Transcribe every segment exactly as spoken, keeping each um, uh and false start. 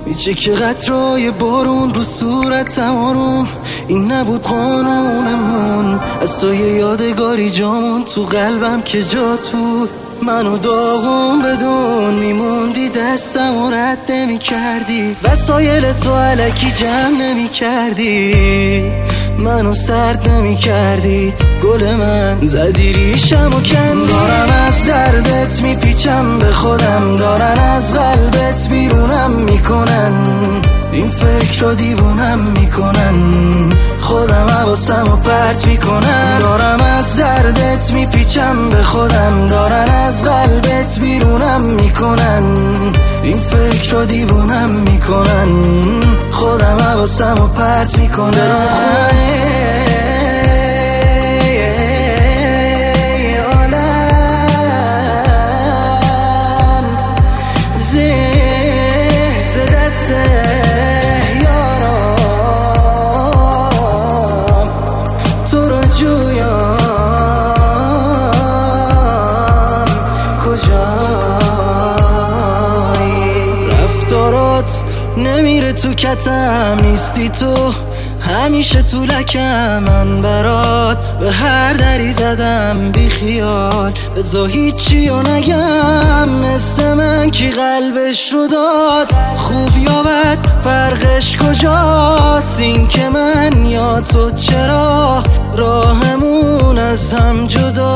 میچه که قطرهای بارون رو صورتم آروم. این نبود قانونمون، از تو یه یادگاری جامون تو قلبم که جات بود. منو داغون بدون میموندی، دستم و رد نمی کردی، وسایل تو علکی جمع نمی کردی، منو سرد نمی کردی. گل من زدی ریشم و کندی. دارم از دردت میپیچم به خودم، دارن از قلبت بیرونم میکنن، این فکر رو دیوونم میکنن، خودم حواسم و پرت میکنم. دارم از دردت میپیچم به خودم، دارن از قلبت بیرونم میکنن، این فکر رو دیوونم میکنن، خودم حواسم و پرت میکنم. نمیره تو کتم، نیستی تو همیشه تو لکم. من برات به هر دری زدم بی خیال، بزا هیچی و نگم. مثل من کی قلبش رو داد، خوب یا بد فرقش کجاست؟ این که من یا تو چرا راهمون از هم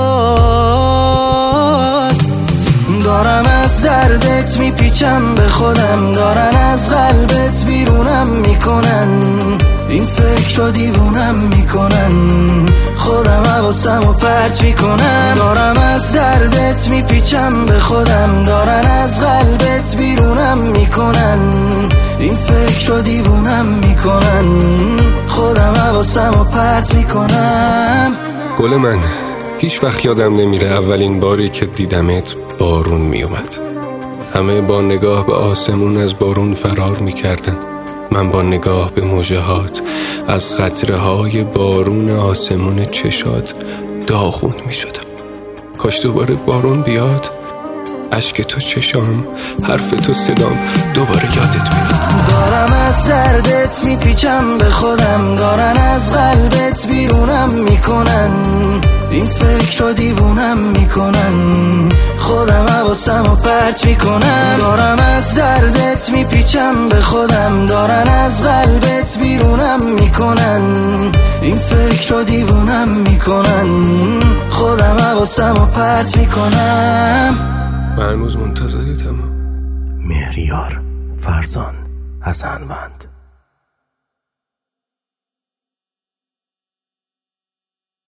جداست؟ دارم از دردت میپیچم به خودم، دارن از قلبت بیرونم میکنن، این فکر رو دیوونم میکنن، خودم حواسم و پرت میکنم. دارم از دردت میپیچم به خودم، دارن از قلبت بیرونم میکنن، این فکر رو دیوونم میکنن، خودم حواسم و پرت میکنم. گل من هیچ وقت یادم نمیره اولین باری که دیدمت بارون میومد. همه با نگاه به آسمون از بارون فرار میکردن، من با نگاه به موجهات از قطره های بارون آسمون چشات داغون میشدم. کاش دوباره بارون بیاد، اشک تو چشام، حرف تو صدام دوباره یادت میاد. دارم از دردت میپیچم به خودم، دارن از قلبت بیرونم میکنن، این فکر رو دیوونم میکنن، خودم حواسم و پرت میکنم. دارم از دردت میپیچم به خودم، دارن از قلبت بیرونم میکنن، این فکر رو دیوونم میکنن، خودم حواسم و پرت میکنم. من هنوز منتظرتم. مهریار فرزان حسنوند.